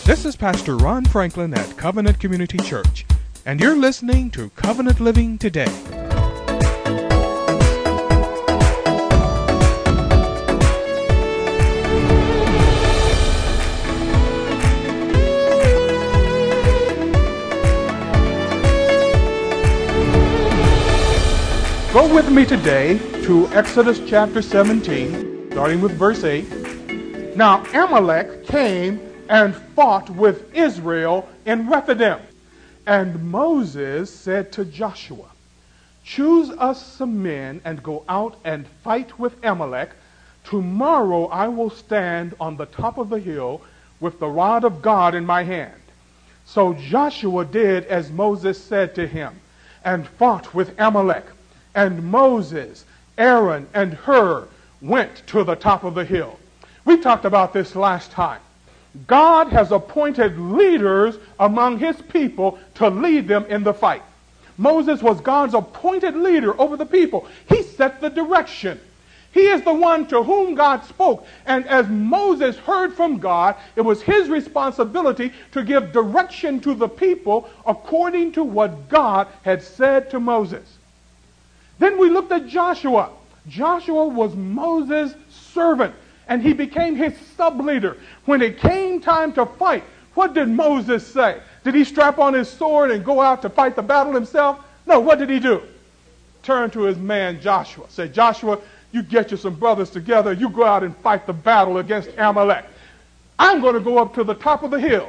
This is Pastor Ron Franklin at Covenant Community Church, and you're listening to Covenant Living Today. Go with me today to Exodus chapter 17, starting with verse 8. Now Amalek came and fought with Israel in Rephidim. And Moses said to Joshua, "Choose us some men and go out and fight with Amalek. Tomorrow I will stand on the top of the hill with the rod of God in my hand." So Joshua did as Moses said to him, and fought with Amalek. And Moses, Aaron, and Hur went to the top of the hill. We talked about this last time. God has appointed leaders among his people to lead them in the fight. Moses was God's appointed leader over the people. He set the direction. He is the one to whom God spoke. And as Moses heard from God, it was his responsibility to give direction to the people according to what God had said to Moses. Then we looked at Joshua. Joshua was Moses' servant, and he became his sub-leader. When it came time to fight, what did Moses say? Did he strap on his sword and go out to fight the battle himself? No, what did he do? Turn to his man Joshua. Say, "Joshua, you get you some brothers together. You go out and fight the battle against Amalek. I'm going to go up to the top of the hill.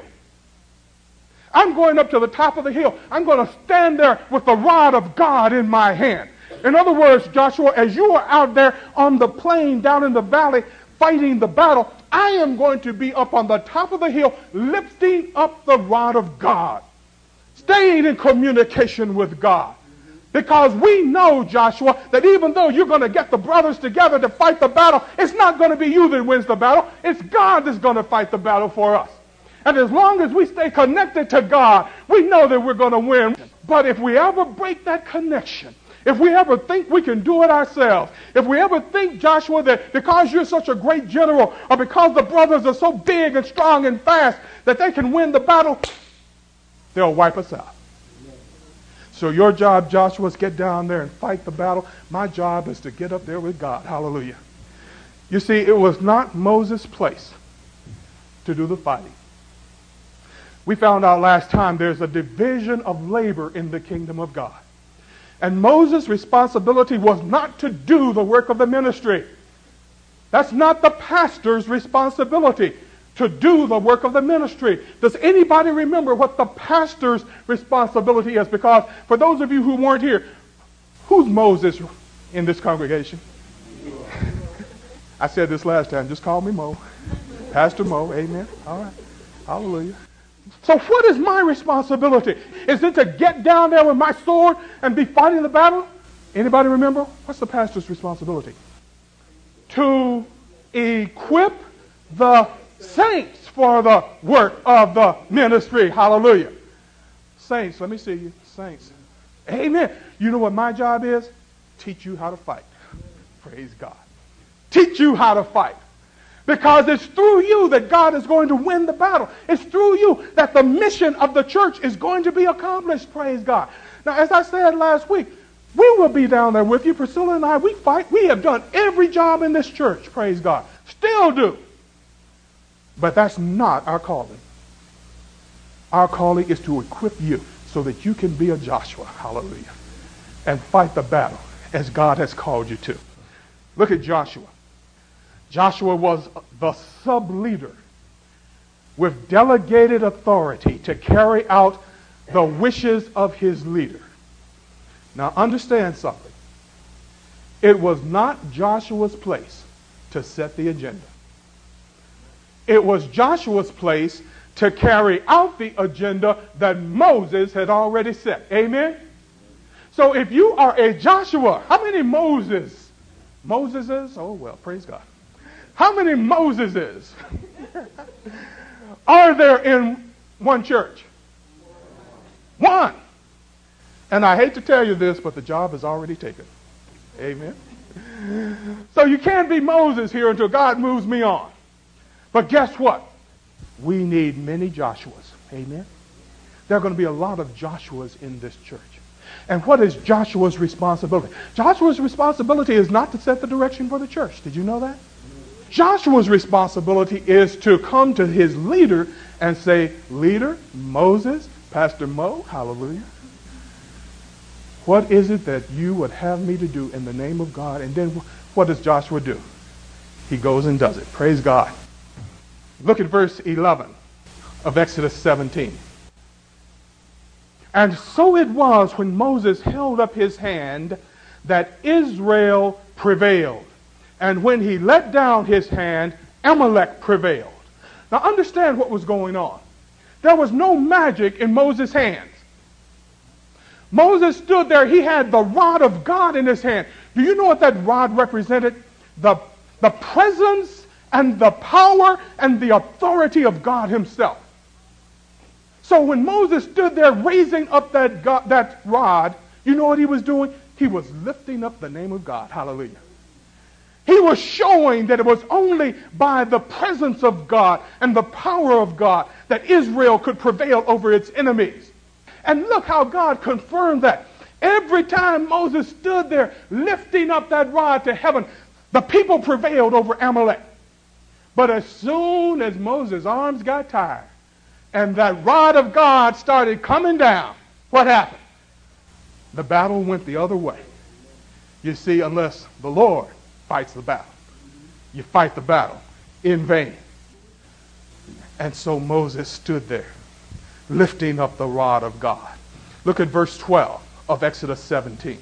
I'm going up to the top of the hill. I'm going to stand there with the rod of God in my hand." In other words, Joshua, as you are out there on the plain down in the valley fighting the battle, I am going to be up on the top of the hill lifting up the rod of God, staying in communication with God. Because we know, Joshua, that even though you're going to get the brothers together to fight the battle, it's not going to be you that wins the battle. It's God that's going to fight the battle for us. And as long as we stay connected to God, we know that we're going to win. But if we ever break that connection, if we ever think we can do it ourselves, if we ever think, Joshua, that because you're such a great general, or because the brothers are so big and strong and fast that they can win the battle, they'll wipe us out. So your job, Joshua, is get down there and fight the battle. My job is to get up there with God. Hallelujah. You see, it was not Moses' place to do the fighting. We found out last time there's a division of labor in the kingdom of God. And Moses' responsibility was not to do the work of the ministry. That's not the pastor's responsibility, to do the work of the ministry. Does anybody remember what the pastor's responsibility is? Because for those of you who weren't here, who's Moses in this congregation? I said this last time. Just call me Mo. Pastor Mo. Amen. All right. Hallelujah. So what is my responsibility? Is it to get down there with my sword and be fighting the battle? Anybody remember? What's the pastor's responsibility? To equip the saints for the work of the ministry. Hallelujah. Saints, let me see you. Saints. Amen. You know what my job is? Teach you how to fight. Praise God. Teach you how to fight. Because it's through you that God is going to win the battle. It's through you that the mission of the church is going to be accomplished. Praise God. Now, as I said last week, we will be down there with you. Priscilla and I, we fight. We have done every job in this church. Praise God. Still do. But that's not our calling. Our calling is to equip you so that you can be a Joshua. Hallelujah. And fight the battle as God has called you to. Look at Joshua. Joshua was the sub-leader with delegated authority to carry out the wishes of his leader. Now understand something. It was not Joshua's place to set the agenda. It was Joshua's place to carry out the agenda that Moses had already set. Amen? So if you are a Joshua, how many Moseses? Oh well, praise God. How many Moseses are there in one church? One. And I hate to tell you this, but the job is already taken. Amen. So you can't be Moses here until God moves me on. But guess what? We need many Joshuas. Amen. There are going to be a lot of Joshuas in this church. And what is Joshua's responsibility? Joshua's responsibility is not to set the direction for the church. Did you know that? Joshua's responsibility is to come to his leader and say, leader, Moses, Pastor Mo, hallelujah, what is it that you would have me to do in the name of God? And then what does Joshua do? He goes and does it. Praise God. Look at verse 11 of Exodus 17. And so it was when Moses held up his hand that Israel prevailed. And when he let down his hand, Amalek prevailed. Now understand what was going on. There was no magic in Moses' hands. Moses stood there. He had the rod of God in his hand. Do you know what that rod represented? The presence and the power and the authority of God himself. So when Moses stood there raising up that rod, you know what he was doing? He was lifting up the name of God. Hallelujah. He was showing that it was only by the presence of God and the power of God that Israel could prevail over its enemies. And look how God confirmed that. Every time Moses stood there lifting up that rod to heaven, the people prevailed over Amalek. But as soon as Moses' arms got tired and that rod of God started coming down, what happened? The battle went the other way. You see, unless the Lord fights the battle, you fight the battle in vain. And so Moses stood there, lifting up the rod of God. Look at verse 12 of Exodus 17.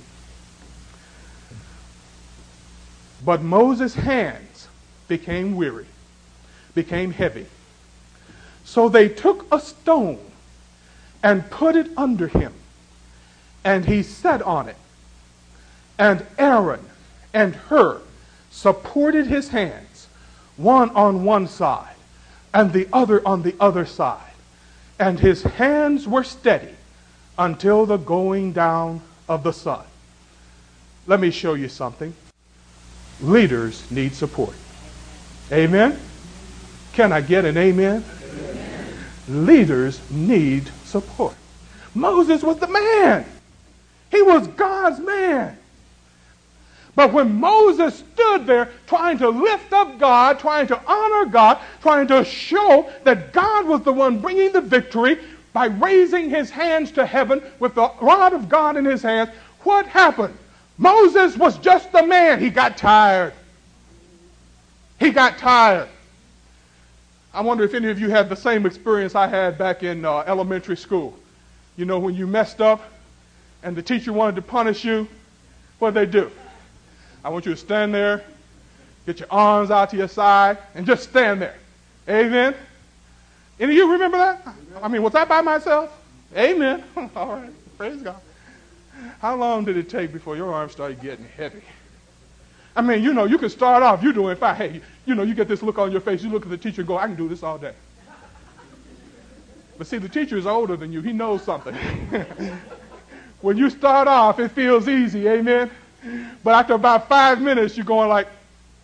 But Moses' hands became weary, became heavy. So they took a stone and put it under him, and he sat on it. And Aaron and Hur supported his hands, one on one side and the other on the other side. And his hands were steady until the going down of the sun. Let me show you something. Leaders need support. Amen? Can I get an amen? Amen. Leaders need support. Moses was the man. He was God's man. But when Moses stood there trying to lift up God, trying to honor God, trying to show that God was the one bringing the victory by raising his hands to heaven with the rod of God in his hands, what happened? Moses was just a man. He got tired. He got tired. I wonder if any of you had the same experience I had back in elementary school. You know, when you messed up and the teacher wanted to punish you, what did they do? I want you to stand there, get your arms out to your side, and just stand there. Amen? Any of you remember that? I mean, was I by myself? Amen. All right. Praise God. How long did it take before your arms started getting heavy? I mean, you know, you can start off, you're doing fine. Hey, you know, you get this look on your face. You look at the teacher and go, I can do this all day. But see, the teacher is older than you. He knows something. When you start off, it feels easy. Amen? But after about 5 minutes, you're going like,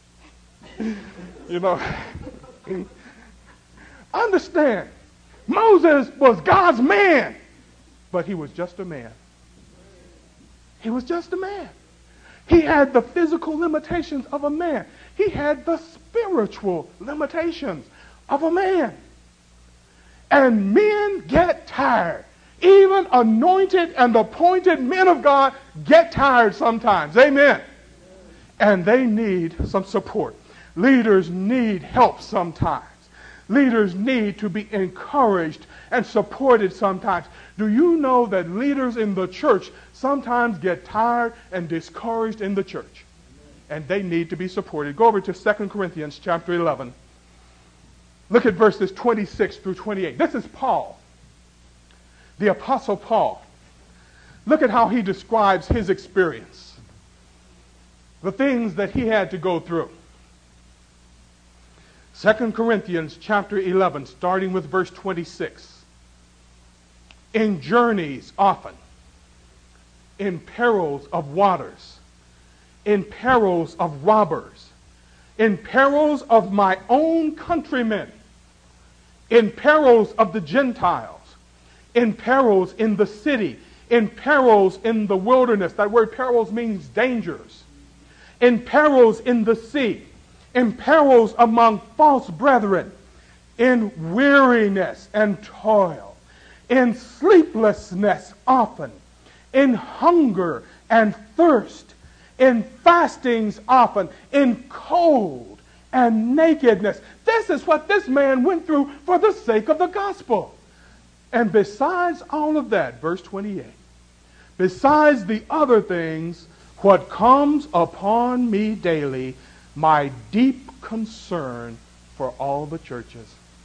you know. Understand, Moses was God's man, but he was just a man. He was just a man. He had the physical limitations of a man. He had the spiritual limitations of a man. And men get tired. Even anointed and appointed men of God get tired sometimes. Amen. And they need some support. Leaders need help sometimes. Leaders need to be encouraged and supported sometimes. Do you know that leaders in the church sometimes get tired and discouraged in the church? And they need to be supported. Go over to 2 Corinthians chapter 11. Look at verses 26 through 28. This is Paul, the Apostle Paul. Look at how he describes his experience, the things that he had to go through. 2 Corinthians chapter 11, starting with verse 26. In journeys often, in perils of waters, in perils of robbers, in perils of my own countrymen, in perils of the Gentiles, in perils in the city, in perils in the wilderness. That word perils means dangers. In perils in the sea, in perils among false brethren, in weariness and toil, in sleeplessness often, in hunger and thirst, in fastings often, in cold and nakedness. This is what this man went through for the sake of the gospel. And besides all of that, verse 28, besides the other things, what comes upon me daily, my deep concern for all the churches.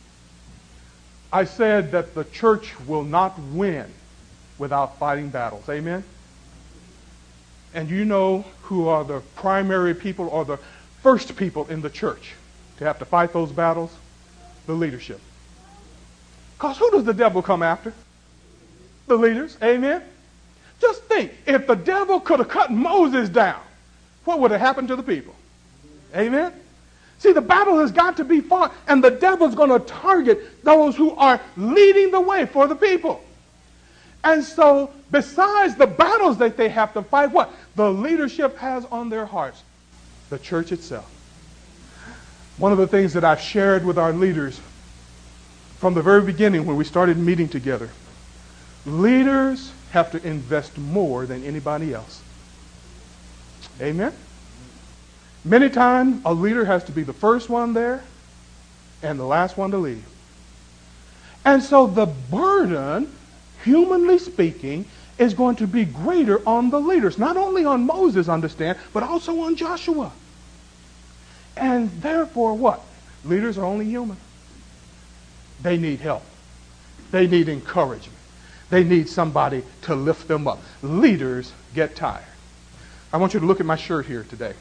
I said that the church will not win without fighting battles. Amen? And you know who are the primary people or the first people in the church to have to fight those battles? The leadership. Because who does the devil come after? The leaders. Amen? Just think, if the devil could have cut Moses down, what would have happened to the people? Amen? See, the battle has got to be fought, and the devil's going to target those who are leading the way for the people. And so, besides the battles that they have to fight, what? The leadership has on their hearts the church itself. One of the things that I've shared with our leaders from the very beginning when we started meeting together, leaders have to invest more than anybody else. Amen? Many times, a leader has to be the first one there and the last one to leave. And so the burden, humanly speaking, is going to be greater on the leaders. Not only on Moses, understand, but also on Joshua. And therefore what? Leaders are only human. They need help. They need encouragement. They need somebody to lift them up. Leaders get tired. I want you to look at my shirt here today.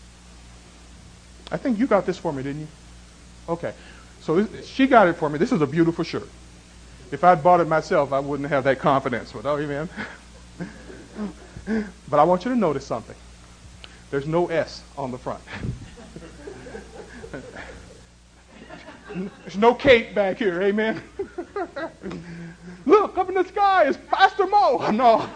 I think you got this for me, didn't you? Okay. So she got it for me. This is a beautiful shirt. If I'd bought it myself, I wouldn't have that confidence. But, oh, amen. But I want you to notice something. There's no S on the front. There's no cape back here. Amen. Look, up in the sky is Pastor Mo. No.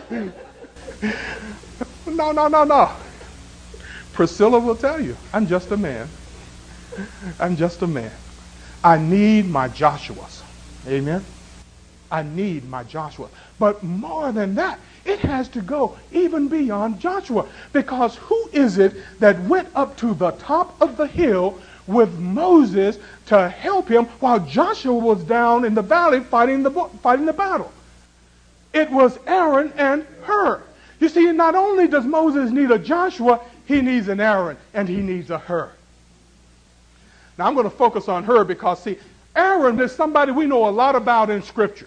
No. Priscilla will tell you, I'm just a man. I'm just a man. I need my Joshuas. Amen? I need my Joshua. But more than that, it has to go even beyond Joshua. Because who is it that went up to the top of the hill with Moses to help him while Joshua was down in the valley fighting the battle? It was Aaron and Hur. You see, not only does Moses need a Joshua, he needs an Aaron and he needs a Hur. Now I'm going to focus on Hur because, see, Aaron is somebody we know a lot about in Scripture.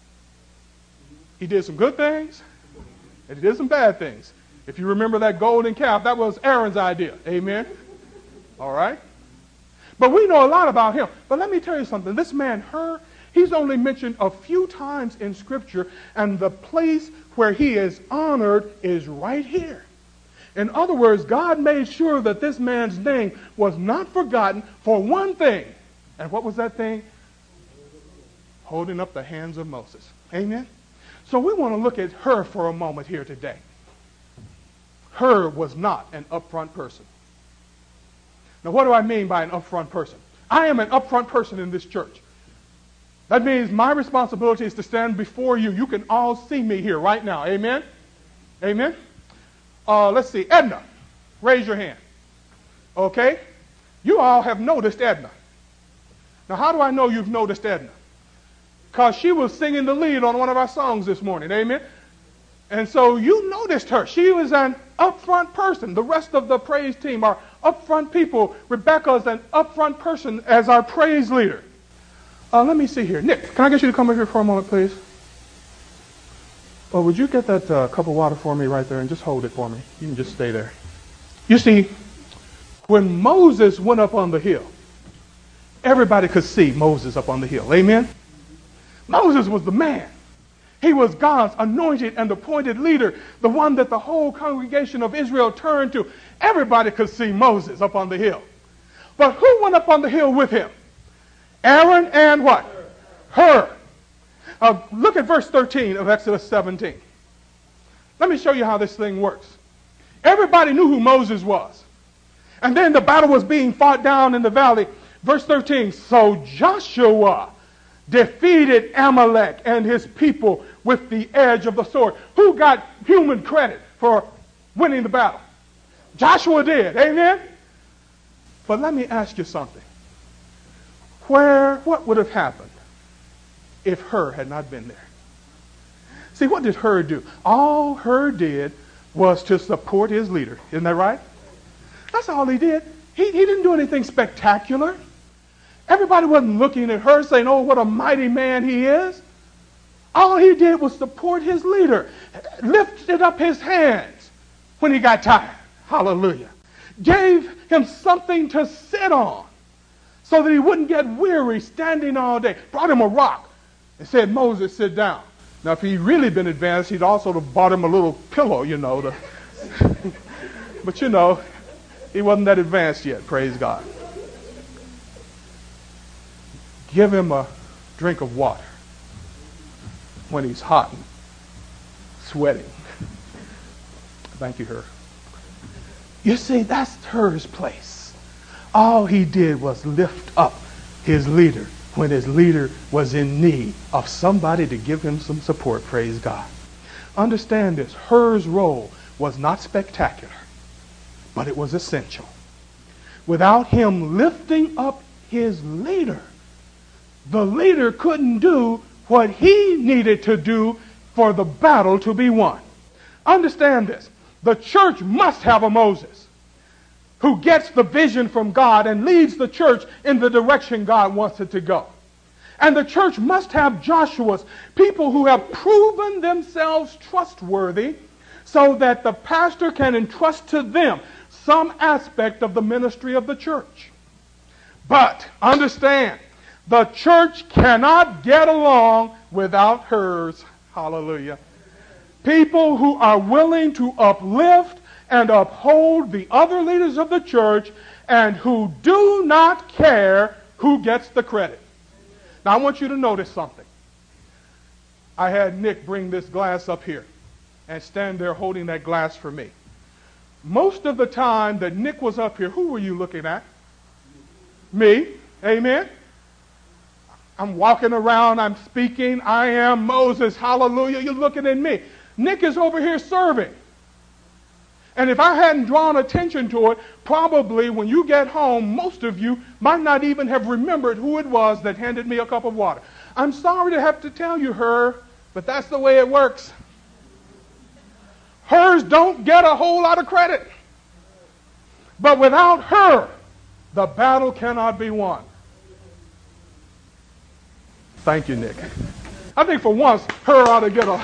He did some good things and he did some bad things. If you remember that golden calf, that was Aaron's idea. Amen? All right? But we know a lot about him. But let me tell you something. This man, Hur, he's only mentioned a few times in Scripture, and the place where he is honored is right here. In other words, God made sure that this man's name was not forgotten for one thing. And what was that thing? Holding up the hands of Moses. Amen? So we want to look at Hur for a moment here today. Hur was not an upfront person. Now, what do I mean by an upfront person? I am an upfront person in this church. That means my responsibility is to stand before you. You can all see me here right now. Amen? Amen? Let's see. Edna, raise your hand. Okay? You all have noticed Edna. Now, how do I know you've noticed Edna? Because she was singing the lead on one of our songs this morning. Amen? And so you noticed her. She was an upfront person. The rest of the praise team are upfront people. Rebecca's an upfront person as our praise leader. Let me see here. Nick, can I get you to come over here for a moment, please? Would you get that cup of water for me right there and just hold it for me? You can just stay there. You see, when Moses went up on the hill, everybody could see Moses up on the hill. Amen? Moses was the man. He was God's anointed and appointed leader, the one that the whole congregation of Israel turned to. Everybody could see Moses up on the hill. But who went up on the hill with him? Aaron and what? Hur. Look at verse 13 of Exodus 17. Let me show you how this thing works. Everybody knew who Moses was. And then the battle was being fought down in the valley. Verse 13, so Joshua defeated Amalek and his people with the edge of the sword. Who got human credit for winning the battle? Joshua did. Amen? But let me ask you something. What would have happened if Hur had not been there? See, what did Hur do? All Hur did was to support his leader. Isn't that right? That's all he did. He didn't do anything spectacular. Everybody wasn't looking at Hur saying, oh, what a mighty man he is. All he did was support his leader. Lifted up his hands when he got tired. Hallelujah. Gave him something to sit on so that he wouldn't get weary standing all day. Brought him a rock and said, Moses, sit down. Now, if he'd really been advanced, he'd also have bought him a little pillow, But, he wasn't that advanced yet, praise God. Give him a drink of water when he's hot and sweating. Thank you, Hur. You see, that's Hur's place. All he did was lift up his leader when his leader was in need of somebody to give him some support, praise God. Understand this, Hur's role was not spectacular, but it was essential. Without him lifting up his leader, the leader couldn't do what he needed to do for the battle to be won. Understand this. The church must have a Moses who gets the vision from God and leads the church in the direction God wants it to go. And the church must have Joshuas, people who have proven themselves trustworthy so that the pastor can entrust to them some aspect of the ministry of the church. But understand, the church cannot get along without hers. Hallelujah. People who are willing to uplift and uphold the other leaders of the church and who do not care who gets the credit. Now I want you to notice something. I had Nick bring this glass up here and stand there holding that glass for me. Most of the time that Nick was up here, who were you looking at? Me. Amen. I'm walking around, I'm speaking, I am Moses, hallelujah, you're looking at me. Nick is over here serving. And if I hadn't drawn attention to it, probably when you get home, most of you might not even have remembered who it was that handed me a cup of water. I'm sorry to have to tell you, Hur, but that's the way it works. Hers don't get a whole lot of credit. But without her, the battle cannot be won. Thank you, Nick. I think for once, Hur ought to get a...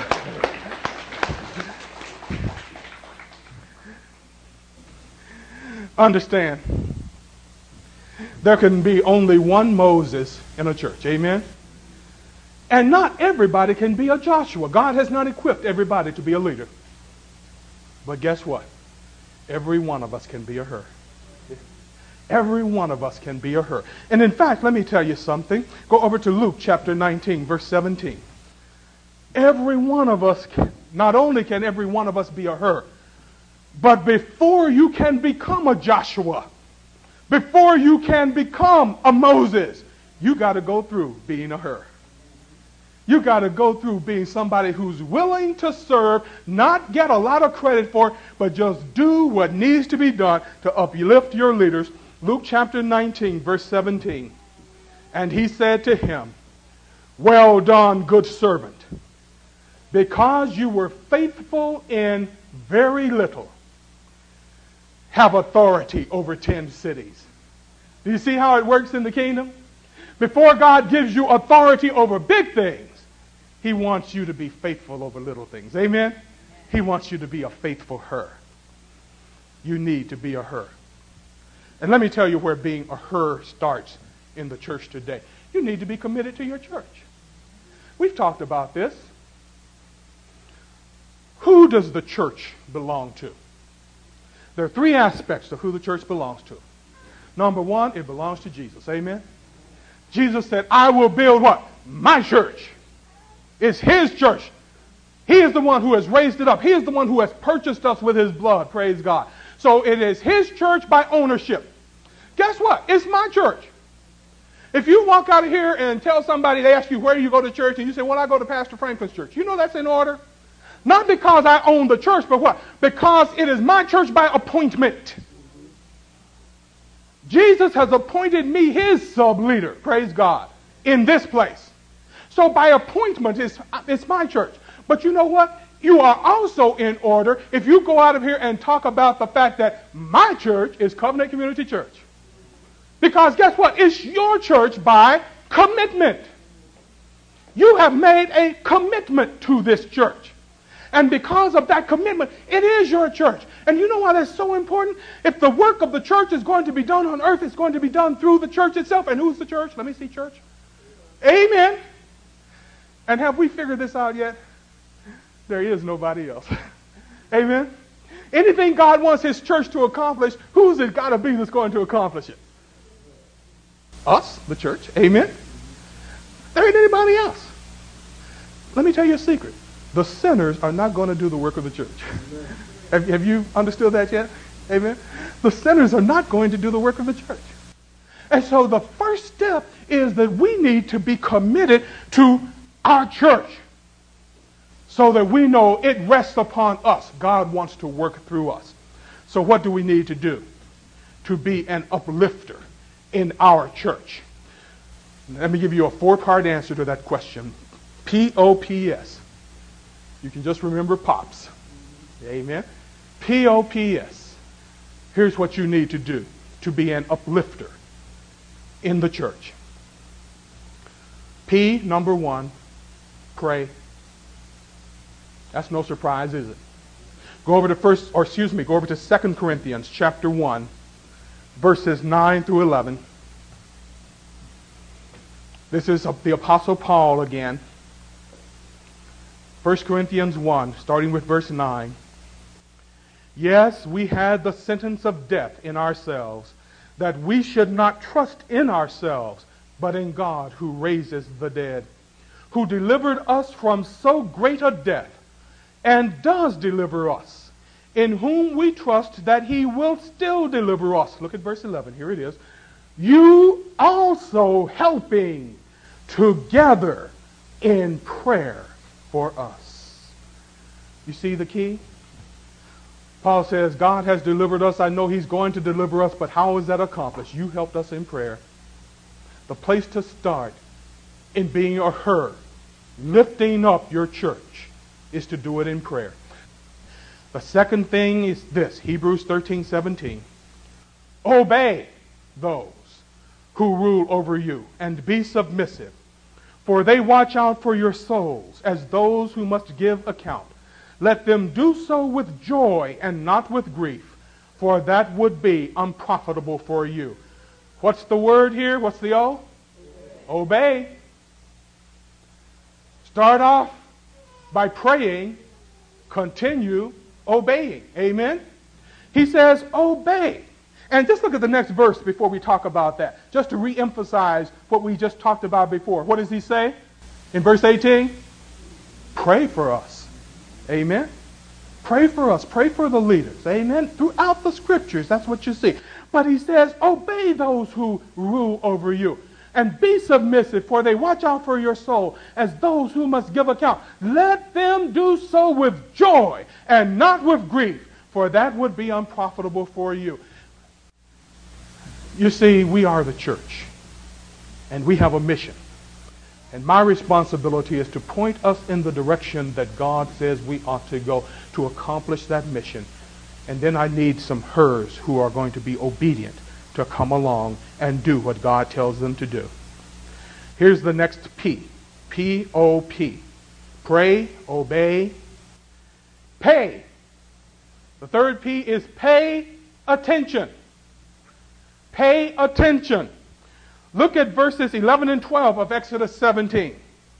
Understand, there can be only one Moses in a church. Amen? And not everybody can be a Joshua. God has not equipped everybody to be a leader. But guess what? Every one of us can be a Hur. Every one of us can be a Hur. And in fact, let me tell you something. Go over to Luke chapter 19, verse 17. Every one of us, not only can every one of us be a Hur, but before you can become a Joshua, before you can become a Moses, you got to go through being a Hur. You got to go through being somebody who's willing to serve, not get a lot of credit for it, but just do what needs to be done to uplift your leaders. Luke chapter 19, verse 17. And he said to him, well done, good servant. Because you were faithful in very little, have authority over 10 cities. Do you see how it works in the kingdom? Before God gives you authority over big things, He wants you to be faithful over little things. Amen? He wants you to be a faithful Hur. You need to be a Hur. And let me tell you where being a Hur starts in the church today. You need to be committed to your church. We've talked about this. Who does the church belong to? There are three aspects of who the church belongs to. Number one, it belongs to Jesus. Amen? Jesus said, I will build what? My church. It's his church. He is the one who has raised it up. He is the one who has purchased us with his blood. Praise God. So it is his church by ownership. Guess what? It's my church. If you walk out of here and tell somebody, they ask you where you go to church, and you say, well, I go to Pastor Franklin's church. You know that's in order? Not because I own the church, but what? Because it is my church by appointment. Jesus has appointed me his sub-leader, praise God, in this place. So by appointment, it's my church. But you know what? You are also in order if you go out of here and talk about the fact that my church is Covenant Community Church. Because guess what? It's your church by commitment. You have made a commitment to this church. And because of that commitment, it is your church. And you know why that's so important? If the work of the church is going to be done on earth, it's going to be done through the church itself. And who's the church? Let me see church. Amen. And have we figured this out yet? There is nobody else. Amen. Anything God wants his church to accomplish, who's it got to be that's going to accomplish it? Us, the church. Amen. There ain't anybody else. Let me tell you a secret. The sinners are not going to do the work of the church. Have you understood that yet? Amen. The sinners are not going to do the work of the church. And so the first step is that we need to be committed to our church so that we know it rests upon us. God wants to work through us. So what do we need to do to be an uplifter in our church? Let me give you a 4-part answer to that question. P-O-P-S. You can just remember POPs. Amen. P-O-P-S. Here's what you need to do to be an uplifter in the church. P, number 1, pray. That's no surprise, is it? Go over to 2 Corinthians chapter 1, verses 9 through 11. This is the Apostle Paul again. 1 Corinthians 1, starting with verse 9. Yes, we had the sentence of death in ourselves, that we should not trust in ourselves, but in God who raises the dead, who delivered us from so great a death, and does deliver us, in whom we trust that he will still deliver us. Look at verse 11. Here it is. You also helping together in prayer for us. You see the key? Paul says, God has delivered us. I know he's going to deliver us, but how is that accomplished? You helped us in prayer. The place to start in being a her, lifting up your church, is to do it in prayer. The second thing is this, Hebrews 13:17. Obey those who rule over you, and be submissive, for they watch out for your souls as those who must give account. Let them do so with joy and not with grief, for that would be unprofitable for you. What's the word here? What's the O? Obey. Start off by praying, continue obeying. Amen? He says, obey. And just look at the next verse before we talk about that, just to re-emphasize what we just talked about before. What does he say in verse 18? Pray for us. Amen? Pray for us. Pray for the leaders. Amen? Throughout the scriptures, that's what you see. But he says, obey those who rule over you, and be submissive, for they watch out for your soul as those who must give account. Let them do so with joy and not with grief, for that would be unprofitable for you. You see, we are the church, and we have a mission. And my responsibility is to point us in the direction that God says we ought to go to accomplish that mission. And then I need some hers who are going to be obedient to come along and do what God tells them to do. Here's the next P. P-O-P. Pray, obey, pay. The third P is pay attention. Pay attention. Look at verses 11 and 12 of Exodus 17.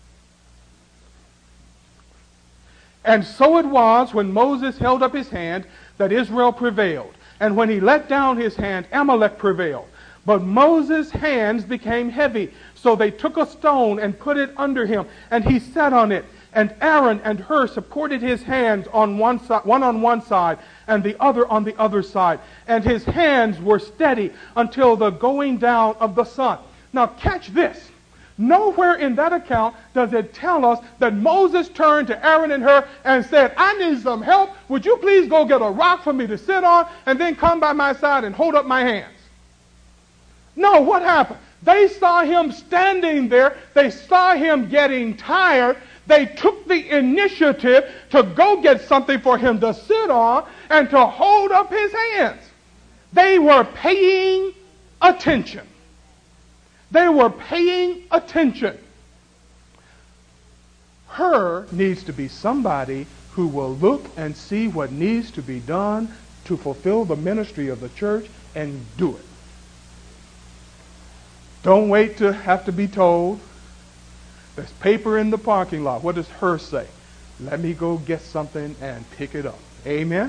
And so it was when Moses held up his hand that Israel prevailed. And when he let down his hand, Amalek prevailed. But Moses' hands became heavy, So they took a stone and put it under him, and he sat on it. And Aaron and Hur supported his hands on one side, one on one side, and the other on the other side. And his hands were steady until the going down of the sun. Now catch this. Nowhere in that account does it tell us that Moses turned to Aaron and Hur and said, I need some help. Would you please go get a rock for me to sit on and then come by my side and hold up my hands? No, what happened? They saw him standing there. They saw him getting tired. They took the initiative to go get something for him to sit on and to hold up his hands. They were paying attention. They were paying attention. Her needs to be somebody who will look and see what needs to be done to fulfill the ministry of the church and do it. Don't wait to have to be told. There's paper in the parking lot. What does Her say? Let me go get something and pick it up. Amen?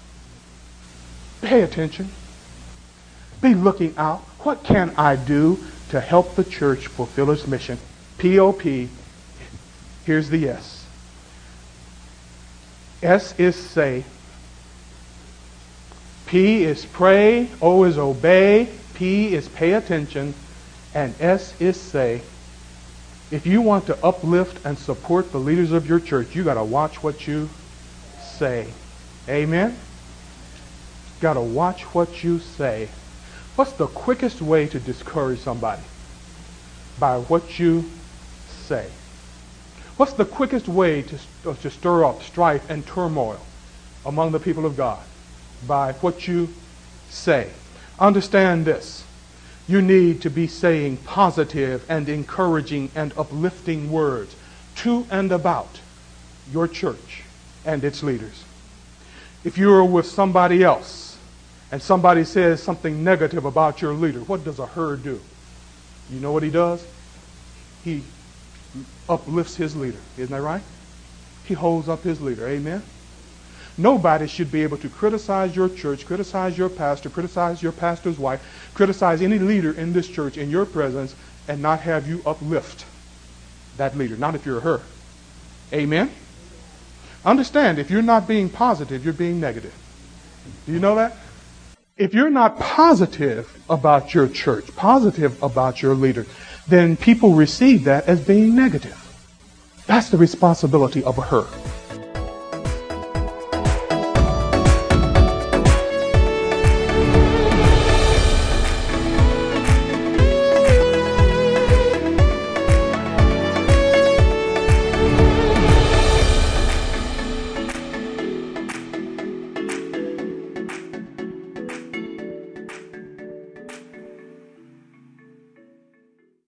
Pay attention. Be looking out. What can I do to help the church fulfill its mission? P-O-P. Here's the S. S is say. P is pray. O is obey. P is pay attention. And S is say. If you want to uplift and support the leaders of your church, you got to watch what you say. Amen? Got to watch what you say. What's the quickest way to discourage somebody? By what you say. What's the quickest way to stir up strife and turmoil among the people of God? By what you say. Understand this. You need to be saying positive and encouraging and uplifting words to and about your church and its leaders. If you're with somebody else and somebody says something negative about your leader, what does a Her do? You know what he does? He uplifts his leader. Isn't that right? He holds up his leader. Amen? Nobody should be able to criticize your church, criticize your pastor, criticize your pastor's wife, criticize any leader in this church in your presence and not have you uplift that leader. Not if you're Her. Amen? Understand, if you're not being positive, you're being negative. Do you know that? If you're not positive about your church, positive about your leader, then people receive that as being negative. That's the responsibility of a Her.